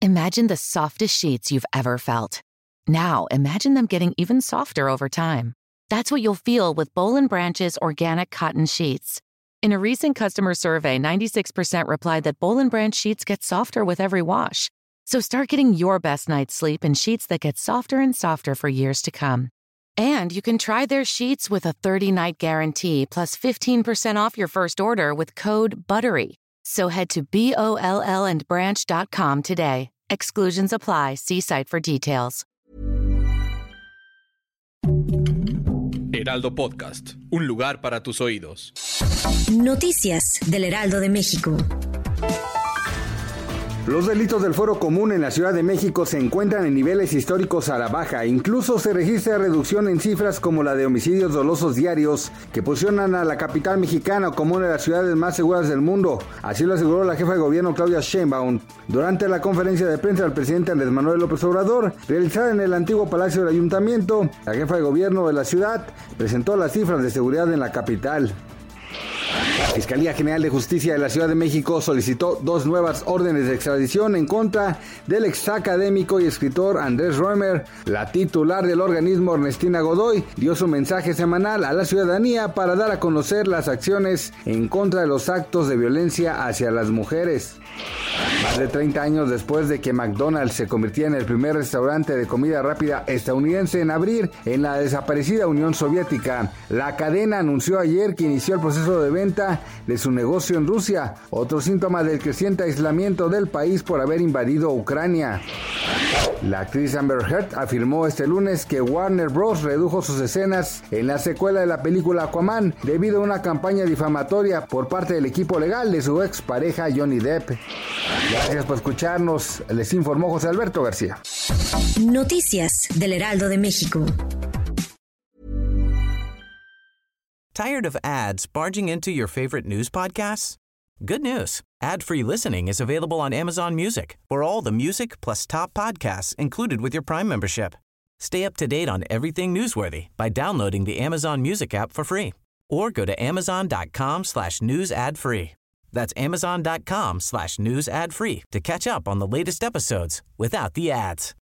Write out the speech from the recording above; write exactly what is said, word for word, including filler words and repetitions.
Imagine the softest sheets you've ever felt. Now, imagine them getting even softer over time. That's what you'll feel with Boll and Branch's organic cotton sheets. In a recent customer survey, ninety-six percent replied that Boll and Branch sheets get softer with every wash. So start getting your best night's sleep in sheets that get softer and softer for years to come. And you can try their sheets with a thirty-night guarantee plus fifteen percent off your first order with code BUTTERY. So head to B O L L and branch dot com today. Exclusions apply. See site for details. Heraldo Podcast, un lugar para tus oídos. Noticias del Heraldo de México. Los delitos del fuero común en la Ciudad de México se encuentran en niveles históricos a la baja. Incluso se registra reducción en cifras como la de homicidios dolosos diarios, que posicionan a la capital mexicana como una de las ciudades más seguras del mundo. Así lo aseguró la jefa de gobierno Claudia Sheinbaum durante la conferencia de prensa del presidente Andrés Manuel López Obrador, realizada en el antiguo Palacio del Ayuntamiento. La jefa de gobierno de la ciudad presentó las cifras de seguridad en la capital. La Fiscalía General de Justicia de la Ciudad de México solicitó dos nuevas órdenes de extradición en contra del exacadémico y escritor Andrés Roemer. La titular del organismo, Ernestina Godoy, dio su mensaje semanal a la ciudadanía para dar a conocer las acciones en contra de los actos de violencia hacia las mujeres. Más de treinta años después de que McDonald's se convirtiera en el primer restaurante de comida rápida estadounidense en abrir en la desaparecida Unión Soviética, la cadena anunció ayer que inició el proceso de venta de su negocio en Rusia, otro síntoma del creciente aislamiento del país por haber invadido Ucrania. La actriz Amber Heard afirmó este lunes que Warner Bros. Redujo sus escenas en la secuela de la película Aquaman debido a una campaña difamatoria por parte del equipo legal de su expareja Johnny Depp. Gracias por escucharnos, les informó José Alberto García. Noticias del Heraldo de México. Tired of ads barging into your favorite news podcasts? Good news. Ad-free listening is available on Amazon Music for all the music plus top podcasts included with your Prime membership. Stay up to date on everything newsworthy by downloading the Amazon Music app for free or go to amazon.com slash news ad free. That's amazon.com slash news ad free to catch up on the latest episodes without the ads.